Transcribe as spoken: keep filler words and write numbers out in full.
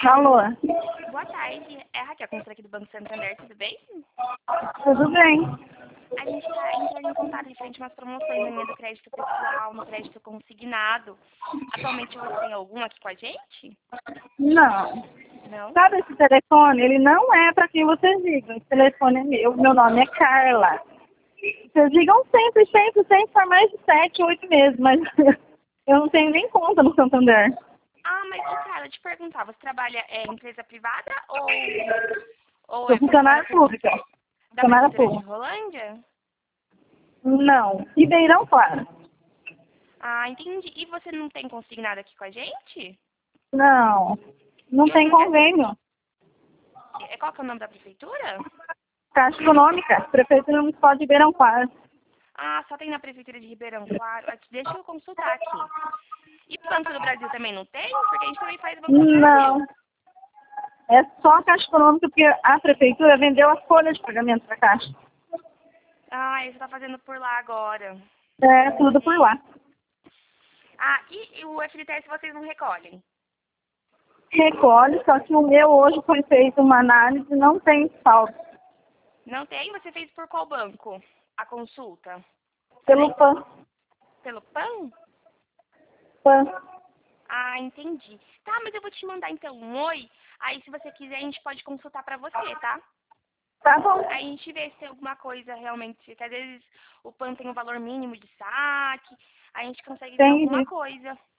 Alô? Boa tarde. É a Raquel, consultora aqui do Banco Santander, tudo bem? Tudo bem? A gente está entrando em contato referente a umas promoções na linha do crédito pessoal, no crédito consignado. Atualmente você tem algum aqui com a gente? Não. Não? Sabe esse telefone? Ele não é para quem vocês ligam. Esse telefone é meu. Meu nome é Carla. Vocês ligam sempre, sempre, sempre, por mais de sete, oito meses, mas eu não tenho nem conta no Santander. Ah, mas, ô, cara, te perguntar, você trabalha é, em empresa privada ou, ou Sou é funcionária pública. da Funcionária Prefeitura de pública. Rolândia? Não. Ribeirão Claro. Ah, entendi. E você não tem consignado aqui com a gente? Não. Não E tem outra coisa, convênio. é, qual que é o nome da prefeitura? Caixa Econômica. Prefeitura Municipal de Ribeirão Claro. Ah, só tem na prefeitura de Ribeirão Claro. Aqui, deixa eu consultar aqui. E Banco do Brasil também não tem? Porque a gente também faz Banco do Não. Brasil. É só a Caixa Econômica porque a prefeitura vendeu a folha de pagamento para a Caixa. Ah, você está fazendo por lá agora. É, tudo por lá. Ah, e, e o F G T S vocês não recolhem? Recolhe, só que o meu hoje foi feita uma análise e não tem saldo. Não tem? Você fez por qual banco? A consulta? Pelo P A N. Pelo P A N? P A N. Ah, entendi. Tá, mas eu vou te mandar então um oi. Aí se você quiser a gente pode consultar pra você, tá? Tá bom. Aí a gente vê se tem alguma coisa realmente, que às vezes o P A N tem um valor mínimo de saque, aí a gente consegue ver alguma Entendi. coisa.